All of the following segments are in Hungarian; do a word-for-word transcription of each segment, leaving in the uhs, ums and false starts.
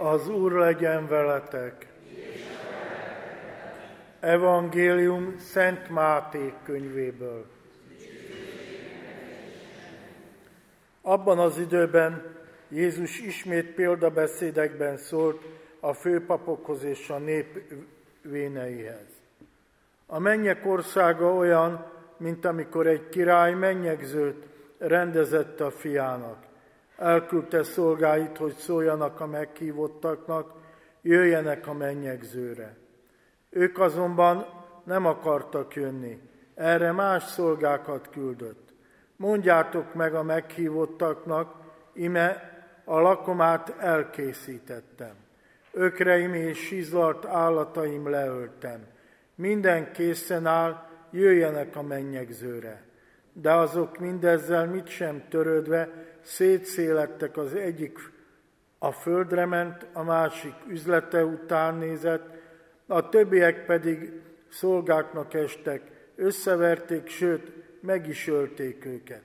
Az Úr legyen veletek! Evangélium Szent Máté könyvéből. Abban az időben Jézus ismét példabeszédekben szólt a főpapokhoz és a nép véneihez. A mennyek országa olyan, mint amikor egy király mennyegzőt rendezett a fiának. Elküldte szolgáit, hogy szóljanak a meghívottaknak, jöjjenek a mennyegzőre. Ők azonban nem akartak jönni, erre más szolgákat küldött. Mondjátok meg a meghívottaknak, ime a lakomát elkészítettem. Ökreim és sízlalt állataim leöltem. Minden készen áll, jöjjenek a mennyegzőre. De azok mindezzel mit sem törődve szétszélettek, az egyik a földre ment, a másik üzlete után nézett, a többiek pedig szolgáknak estek, összeverték, sőt, meg is ölték őket.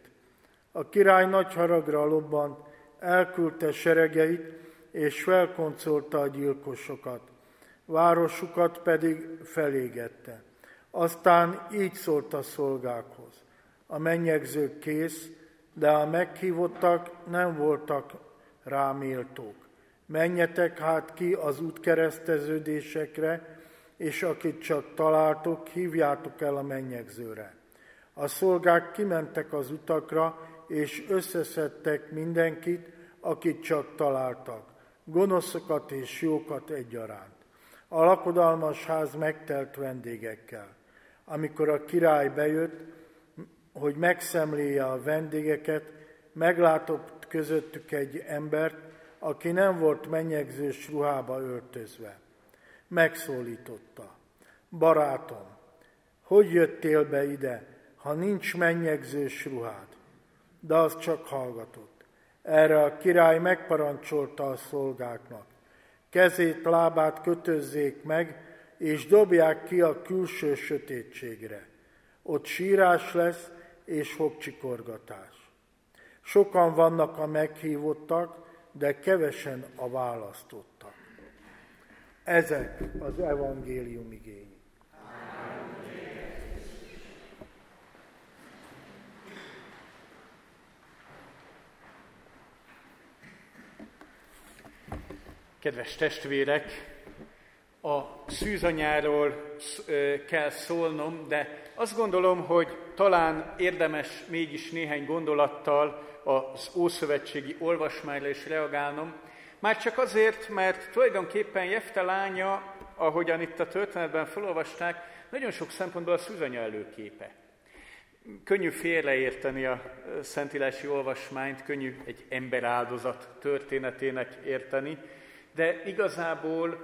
A király nagy haragra lobbant, elküldte seregeit, és felkoncolta a gyilkosokat. Városukat pedig felégette. Aztán így szólt a szolgákhoz. A mennyegzők kész, de a meghívottak nem voltak rá méltók. Menjetek hát ki az útkereszteződésekre, és akit csak találtok, hívjátok el a mennyegzőre. A szolgák kimentek az utakra, és összeszedtek mindenkit, akit csak találtak, gonoszokat és jókat egyaránt. A lakodalmas ház megtelt vendégekkel. Amikor a király bejött, hogy megszemléje a vendégeket, meglátott közöttük egy embert, aki nem volt mennyegzős ruhába öltözve. Megszólította: Barátom, hogy jöttél be ide, ha nincs mennyegzős ruhád? De az csak hallgatott. Erre a király megparancsolta a szolgáknak: kezét, lábát kötözzék meg, és dobják ki a külső sötétségre. Ott sírás lesz, és fogcsikorgatás. Sokan vannak a meghívottak, de kevesen a választottak. Ezek az evangélium igényi. Kedves testvérek, a szűzanyáról kell szólnom, de azt gondolom, hogy talán érdemes mégis néhány gondolattal az ószövetségi olvasmányra is reagálnom. Már csak azért, mert tulajdonképpen Jefte lánya, ahogyan itt a történetben felolvasták, nagyon sok szempontból a szűzanya előképe. Könnyű félreérteni a szentírási olvasmányt, könnyű egy emberáldozat történetének érteni, de igazából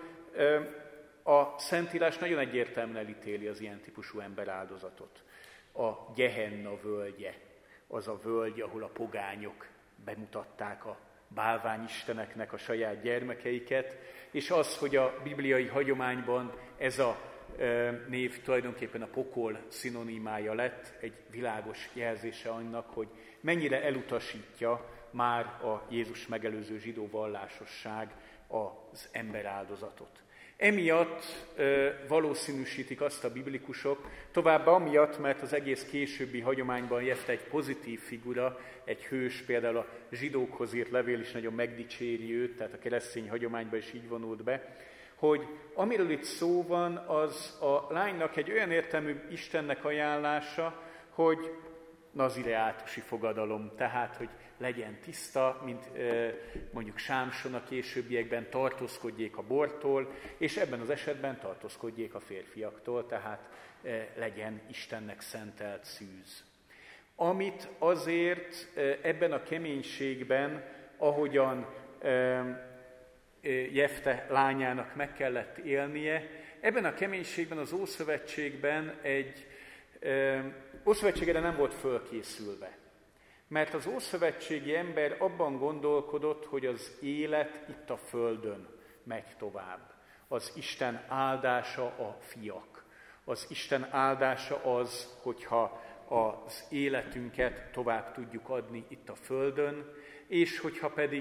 a Szentírás nagyon egyértelműen elítéli az ilyen típusú emberáldozatot. A Gehenna völgye, az a völgy, ahol a pogányok bemutatták a bálványisteneknek a saját gyermekeiket, és az, hogy a bibliai hagyományban ez a név tulajdonképpen a pokol szinonimája lett, egy világos jelzése annak, hogy mennyire elutasítja már a Jézus megelőző zsidó vallásosság az emberáldozatot. Emiatt ö, valószínűsítik azt a biblikusok, továbbá amiatt, mert az egész későbbi hagyományban Jefte egy pozitív figura, egy hős, például a zsidókhoz írt levél is nagyon megdicséri őt, tehát a keresztény hagyományban is így vonult be, hogy amiről itt szó van, az a lánynak egy olyan értelmű Istennek ajánlása, hogy nazireátusi fogadalom, tehát, hogy legyen tiszta, mint e, mondjuk Sámson a későbbiekben, tartózkodjék a bortól, és ebben az esetben tartózkodjék a férfiaktól, tehát e, legyen Istennek szentelt szűz. Amit azért e, ebben a keménységben, ahogyan e, e, Jefte lányának meg kellett élnie, ebben a keménységben az Ószövetségben egy e, Ószövetségre nem volt fölkészülve. Mert az ószövetségi ember abban gondolkodott, hogy az élet itt a földön megy tovább. Az Isten áldása a fiak. Az Isten áldása az, hogyha az életünket tovább tudjuk adni itt a földön, és hogyha pedig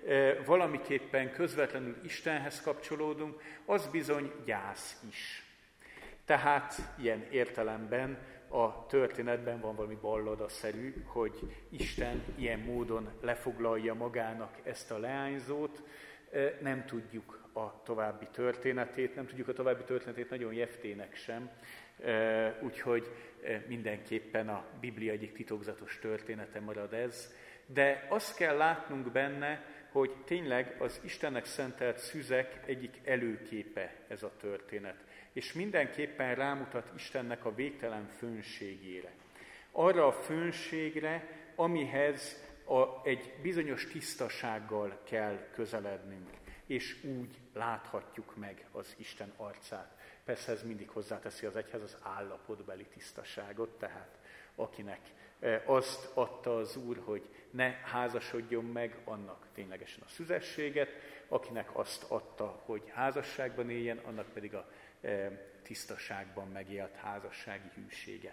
valamiképpen közvetlenül Istenhez kapcsolódunk, az bizony gyász is. Tehát ilyen értelemben a történetben van valami balladaszerű, hogy Isten ilyen módon lefoglalja magának ezt a leányzót. Nem tudjuk a további történetét, nem tudjuk a további történetét nagyon Jeftének sem, úgyhogy mindenképpen a Biblia egyik titokzatos története marad ez. De azt kell látnunk benne, hogy tényleg az Istennek szentelt szüzek egyik előképe ez a történet. És mindenképpen rámutat Istennek a végtelen fönségére. Arra a fönségre, amihez a, egy bizonyos tisztasággal kell közelednünk, és úgy láthatjuk meg az Isten arcát. Persze ez mindig hozzáteszi az egyhez az állapotbeli tisztaságot, tehát akinek azt adta az Úr, hogy ne házasodjon meg, annak ténylegesen a szüzességet, akinek azt adta, hogy házasságban éljen, annak pedig a tisztaságban megélt házassági hűséget.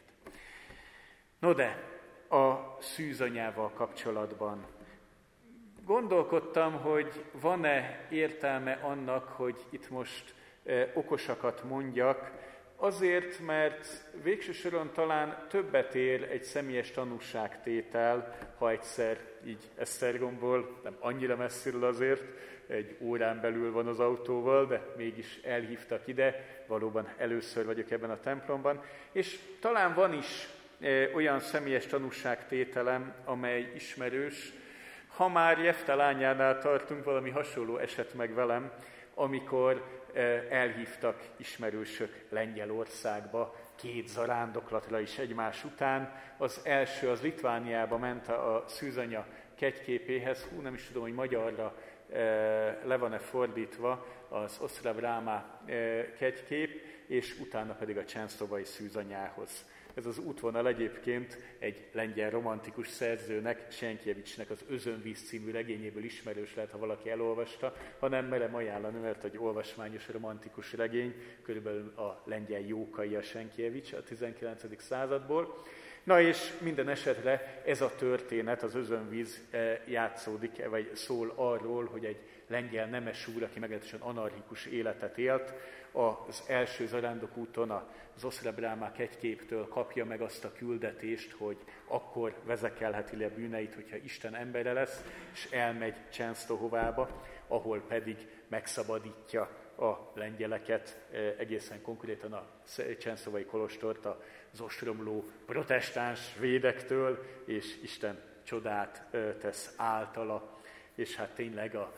No de, a szűzanyával kapcsolatban gondolkodtam, hogy van-e értelme annak, hogy itt most okosakat mondjak, azért, mert végső soron talán többet ér egy személyes tanúságtétel, ha egyszer így Esztergomból, nem annyira messziről azért, egy órán belül van az autóval, de mégis elhívtak ide, valóban először vagyok ebben a templomban, és talán van is e, olyan személyes tanúságtételem, amely ismerős. Ha már Jefte lányánál tartunk, valami hasonló eset meg velem, amikor elhívtak ismerősök Lengyelországba, két zarándoklatra is egymás után. Az első az Litvániába ment a szűzanya kegyképéhez, hú, nem is tudom, hogy magyarra le van-e fordítva az Osztrab Ráma kegykép, és utána pedig a Csenszlovai szűzanyához. Ez az útvonal egyébként egy lengyel romantikus szerzőnek, Senkiewicznek az Özönvíz című regényéből ismerős lehet, ha valaki elolvasta, ha nem merem ajánlani, mert egy olvasmányos romantikus regény, körülbelül a lengyel Jókai a Senkiewiczs a tizenkilencedik századból. Na és minden esetre ez a történet, az Özönvíz játszódik, vagy szól arról, hogy egy lengyel nemes úr, aki meglehetősen anarchikus életet élt, az első zarándokúton az Osztrab Ráma kegyképtől kapja meg azt a küldetést, hogy akkor vezekelheti le bűneit, hogyha Isten embere lesz, és elmegy Csensztohovába, ahol pedig megszabadítja a lengyeleket, egészen konkrétan a csensztovai kolostort az ostromló protestáns védektől, és Isten csodát tesz általa, és hát tényleg a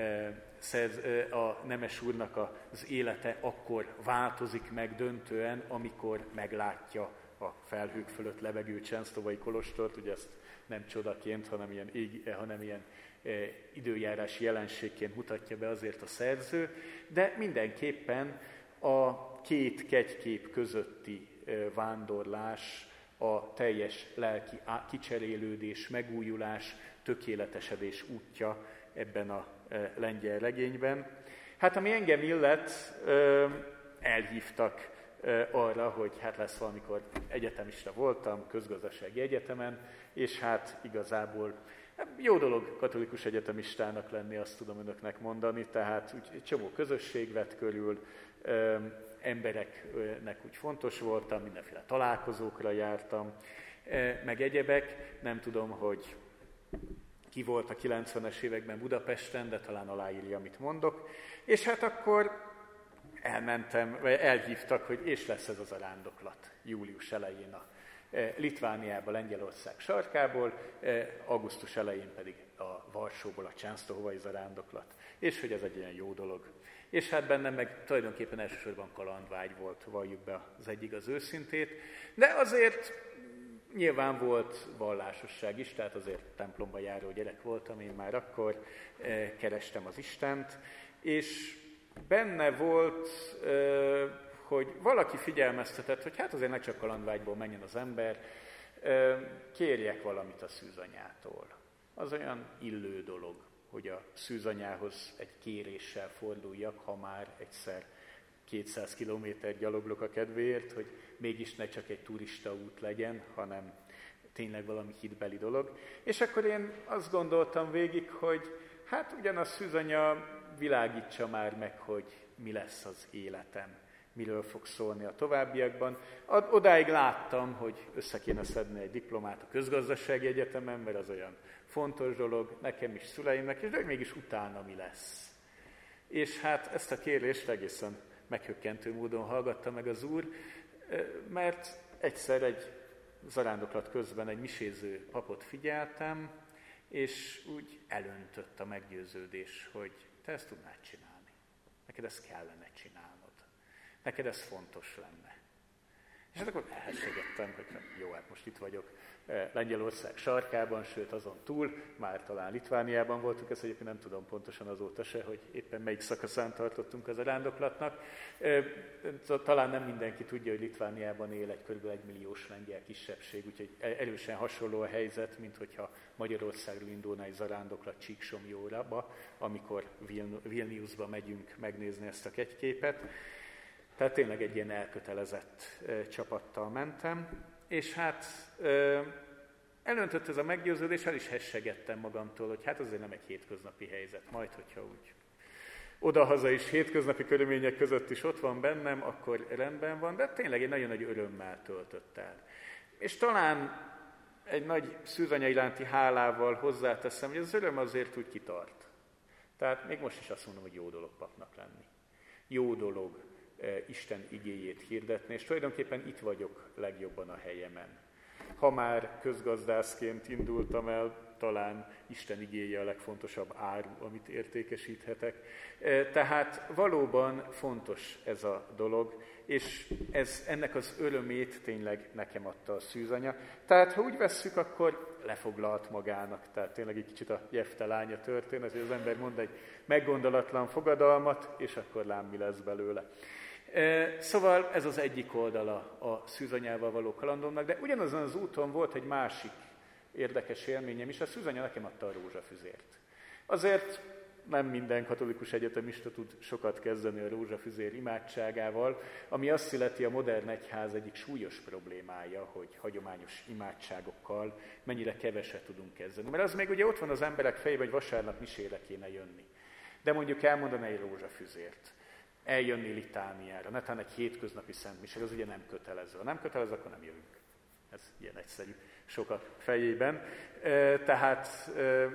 a nemes úrnak az élete akkor változik meg döntően, amikor meglátja a felhők fölött levegő csensztovai kolostort, ugye ezt nem csodaként, hanem ilyen, hanem ilyen e, időjárási jelenségként mutatja be azért a szerző, de mindenképpen a két kegykép közötti e, vándorlás, a teljes lelki kicserélődés, megújulás, tökéletesedés útja ebben a lengyel regényben. Hát ami engem illet, elhívtak arra, hogy hát lesz valamikor egyetemista voltam, közgazdasági egyetemen, és hát igazából jó dolog katolikus egyetemistának lenni, azt tudom önöknek mondani, tehát úgy egy csomó közösség vett körül, embereknek úgy fontos voltam, mindenféle találkozókra jártam, meg egyebek, nem tudom, hogy ki volt a kilencvenes években Budapesten, de talán aláírja, amit mondok. És hát akkor elmentem, vagy elhívtak, hogy és lesz ez az a rándoklat július elején a Litvániába, Lengyelország sarkából, augusztus elején pedig a Varsóból a Csensztohovai zarándoklat. És hogy ez egy ilyen jó dolog. És hát bennem meg tulajdonképpen elsősorban kalandvágy volt, valljuk be az egyik az őszintét, de azért nyilván volt vallásosság is, tehát azért templomba járó gyerek voltam, én már akkor eh, kerestem az Istent, és benne volt, eh, hogy valaki figyelmeztetett, hogy hát azért ne csak kalandvágyból menjen az ember, eh, kérjek valamit a szűzanyától. Az olyan illő dolog, hogy a szűzanyához egy kéréssel forduljak, ha már egyszer kétszáz kilométer gyaloglok a kedvéért, hogy mégis ne csak egy turista út legyen, hanem tényleg valami hitbeli dolog. És akkor én azt gondoltam végig, hogy hát ugyan a szűzanya világítsa már meg, hogy mi lesz az életem, miről fog szólni a továbbiakban. Odáig láttam, hogy össze kéne szedni egy diplomát a közgazdasági egyetemen, mert az olyan fontos dolog, nekem is, szüleimnek, és de mégis utána mi lesz. És hát ezt a kérést egészen meghökkentő módon hallgatta meg az Úr, mert egyszer egy zarándoklat közben egy miséző papot figyeltem, és úgy elöntött a meggyőződés, hogy te ezt tudnád csinálni. Neked ezt kellene csinálnod. Neked ez fontos lenne. És hát akkor elhessegettem, hogy jó, hát most itt vagyok Lengyelország sarkában, sőt azon túl, már talán Litvániában voltunk, ezt egyébként nem tudom pontosan azóta se, hogy éppen melyik szakaszán tartottunk az zarándoklatnak. Talán nem mindenki tudja, hogy Litvániában él egy kb. egy milliós lengyel kisebbség, úgyhogy erősen hasonló a helyzet, mint hogyha Magyarországról indulna egy zarándoklat Csíksomjóra, amikor Vilniusba megyünk megnézni ezt a kegyképet. Tehát tényleg egy ilyen elkötelezett e, csapattal mentem, és hát e, elöntött ez a meggyőződés, el is hessegettem magamtól, hogy hát azért nem egy hétköznapi helyzet, majd hogyha úgy odahaza is hétköznapi körülmények között is ott van bennem, akkor rendben van, de tényleg egy nagyon nagy örömmel töltött el. És talán egy nagy szűzanya iránti hálával hozzáteszem, hogy az öröm azért úgy kitart. Tehát még most is azt mondom, hogy jó dolog papnak lenni. Jó dolog Isten igéjét hirdetni, és tulajdonképpen itt vagyok legjobban a helyemen. Ha már közgazdászként indultam el, talán Isten igéje a legfontosabb áru, amit értékesíthetek. Tehát valóban fontos ez a dolog, és ez, ennek az örömét tényleg nekem adta a szűzanya. Tehát ha úgy vesszük, akkor lefoglalt magának, tehát tényleg egy kicsit a Jefte lánya történet, hogy az ember mond egy meggondolatlan fogadalmat, és akkor lám mi lesz belőle. Szóval ez az egyik oldala a szűzanyával való kalandomnak, de ugyanazon az úton volt egy másik érdekes élményem is, a szűzanya nekem adta a rózsafüzért. Azért nem minden katolikus egyetemista tud sokat kezdeni a rózsafüzér imádságával, ami azt illeti a modern egyház egyik súlyos problémája, hogy hagyományos imádságokkal mennyire keveset tudunk kezdeni. Mert az még ugye ott van az emberek fejében, hogy vasárnap misére kéne jönni. De mondjuk elmondani egy rózsafüzért, eljönni litániára, netán egy hétköznapi szentmisére, az ugye nem kötelező. Ha nem kötelező, akkor nem jövünk. Ez ilyen egyszerű sokak fejében. Tehát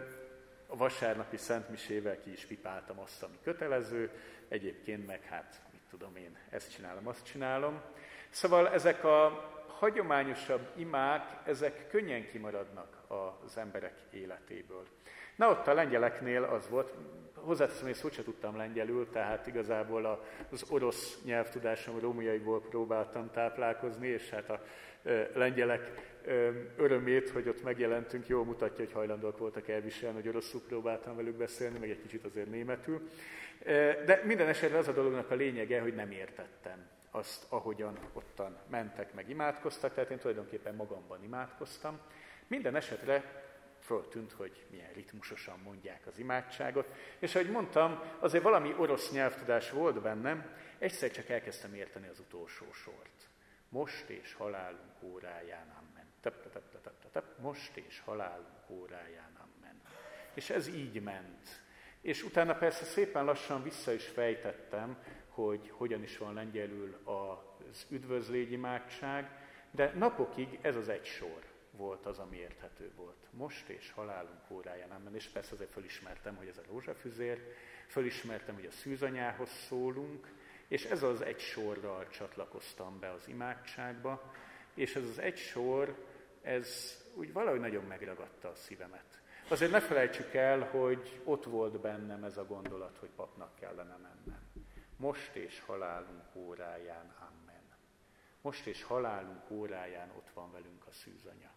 a vasárnapi szentmisével ki is pipáltam azt, ami kötelező, egyébként meg hát, mit tudom én, ezt csinálom, azt csinálom. Szóval ezek a hagyományosabb imák, ezek könnyen kimaradnak az emberek életéből. Na ott a lengyeleknél az volt, hozzáteszem, hogy szót sem tudtam lengyelül, tehát igazából az orosz nyelvtudásom rómaiaiból próbáltam táplálkozni, és hát a lengyelek örömét, hogy ott megjelentünk, jól mutatja, hogy hajlandóak voltak elviselni, hogy oroszul próbáltam velük beszélni, meg egy kicsit azért németül. De minden esetre az a dolognak a lényege, hogy nem értettem azt, ahogyan ottan mentek, meg imádkoztak, tehát én tulajdonképpen magamban imádkoztam. Minden esetre föltűnt, hogy milyen ritmusosan mondják az imádságot, és ahogy mondtam, azért valami orosz nyelvtudás volt bennem, egyszer csak elkezdtem érteni az utolsó sort. Most és halálunk óráján, amen. Tep, tep, tep, tep, tep, tep. Most és halálunk óráján, amen. És ez így ment. És utána persze szépen lassan vissza is fejtettem, hogy hogyan is van lengyelül az üdvözlégyimádság, de napokig ez az egy sor volt az, ami érthető volt. Most és halálunk óráján, amen. És persze azért fölismertem, hogy ez a rózsafüzér, fölismertem, hogy a szűzanyához szólunk, és ez az egy sorral csatlakoztam be az imádságba, és ez az egy sor, ez úgy valahogy nagyon megragadta a szívemet. Azért ne felejtsük el, hogy ott volt bennem ez a gondolat, hogy papnak kellene mennem. Most és halálunk óráján, amen. Most és halálunk óráján ott van velünk a szűzanya.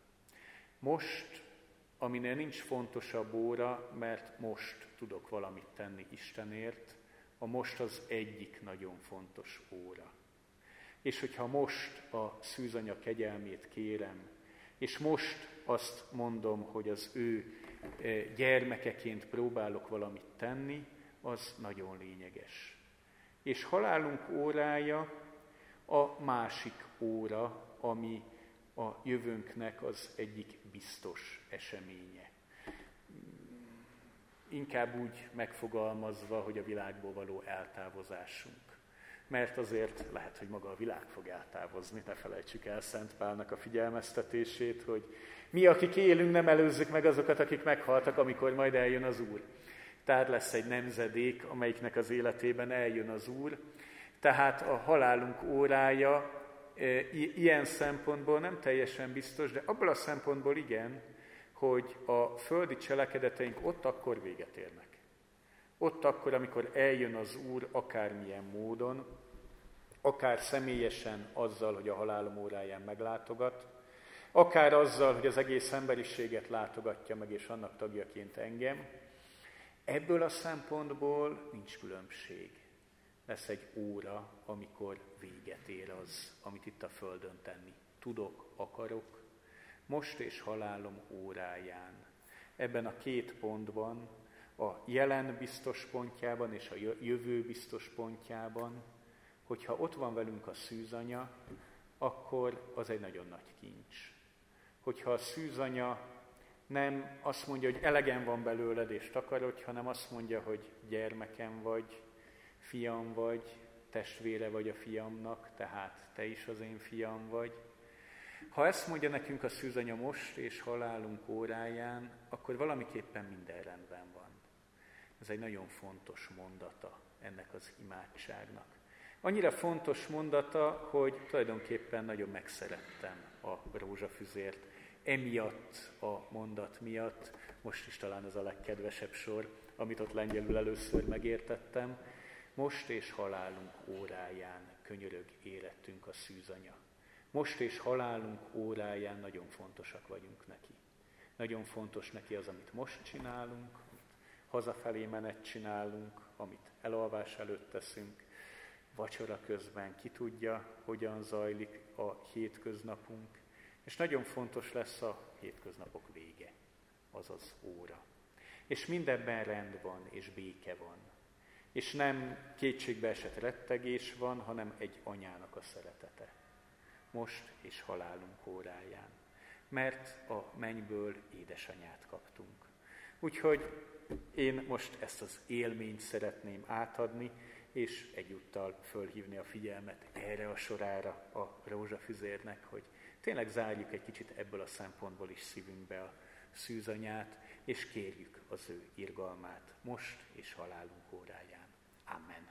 Most, aminél nincs fontosabb óra, mert most tudok valamit tenni Istenért, a most az egyik nagyon fontos óra. És hogyha most a szűzanya kegyelmét kérem, és most azt mondom, hogy az ő gyermekeként próbálok valamit tenni, az nagyon lényeges. És halálunk órája a másik óra, ami a jövőnknek az egyik biztos eseménye. inkább úgy megfogalmazva, hogy a világból való eltávozásunk. Mert azért lehet, hogy maga a világ fog eltávozni, ne felejtsük el Szent Pálnak a figyelmeztetését, hogy mi, akik élünk, nem előzzük meg azokat, akik meghaltak, amikor majd eljön az Úr. Tehát lesz egy nemzedék, amelyiknek az életében eljön az Úr. Tehát a halálunk órája e, ilyen szempontból nem teljesen biztos, de abból a szempontból igen, hogy a földi cselekedeteink ott akkor véget érnek. Ott akkor, amikor eljön az Úr akármilyen módon, akár személyesen azzal, hogy a halálom óráján meglátogat, akár azzal, hogy az egész emberiséget látogatja meg, és annak tagjaként engem, ebből a szempontból nincs különbség. Lesz egy óra, amikor véget ér az, amit itt a Földön tenni tudok, akarok, most és halálom óráján. Ebben a két pontban, a jelen biztos pontjában és a jövő biztos pontjában, hogyha ott van velünk a szűzanya, akkor az egy nagyon nagy kincs. Hogyha a szűzanya nem azt mondja, hogy elegem van belőled és takarodj, hanem azt mondja, hogy gyermekem vagy, fiam vagy, testvére vagy a fiamnak, tehát te is az én fiam vagy. Ha ezt mondja nekünk a szűzanya most és halálunk óráján, akkor valamiképpen minden rendben van. Ez egy nagyon fontos mondata ennek az imádságnak. Annyira fontos mondata, hogy tulajdonképpen nagyon megszerettem a rózsafüzért. Emiatt a mondat miatt, most is talán az a legkedvesebb sor, amit ott lengyelül először megértettem, most és halálunk óráján könyörög érettünk a szűzanya. Most és halálunk óráján nagyon fontosak vagyunk neki. Nagyon fontos neki az, amit most csinálunk, amit hazafelé menet csinálunk, amit elalvás előtt teszünk, vacsora közben ki tudja, hogyan zajlik a hétköznapunk, és nagyon fontos lesz a hétköznapok vége, azaz óra. És mindebben rend van, és béke van. És nem kétségbe esett rettegés van, hanem egy anyának a szeretete. Most és halálunk óráján. Mert a mennyből édesanyát kaptunk. Úgyhogy én most ezt az élményt szeretném átadni, és egyúttal fölhívni a figyelmet erre a sorára a rózsafüzérnek, hogy tényleg zárjuk egy kicsit ebből a szempontból is szívünkbe a szűzanyát, és kérjük az ő irgalmát most és halálunk óráján. Amen.